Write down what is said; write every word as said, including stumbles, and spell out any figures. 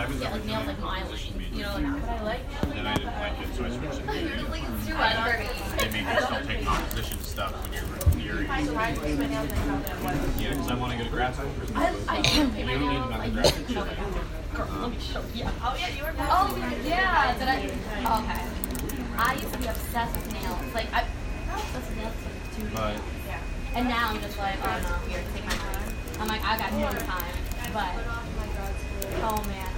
I was get like nails like my lane, you know, like, but I like nails like then I didn't like it, so I switched to theory. They made you still take non-position stuff when you're in theory. Yeah, because I want to go to grad school. I, I can't pay You my don't need nails. another Like, grad school. girl, let me show you. Oh yeah, you were. Oh, yeah. Did I? Okay. I used to be obsessed with nails. Like, I obsessed with nails for two But years. And now I'm just like, oh no, here, take my time. I'm like, I got no time. But, oh man.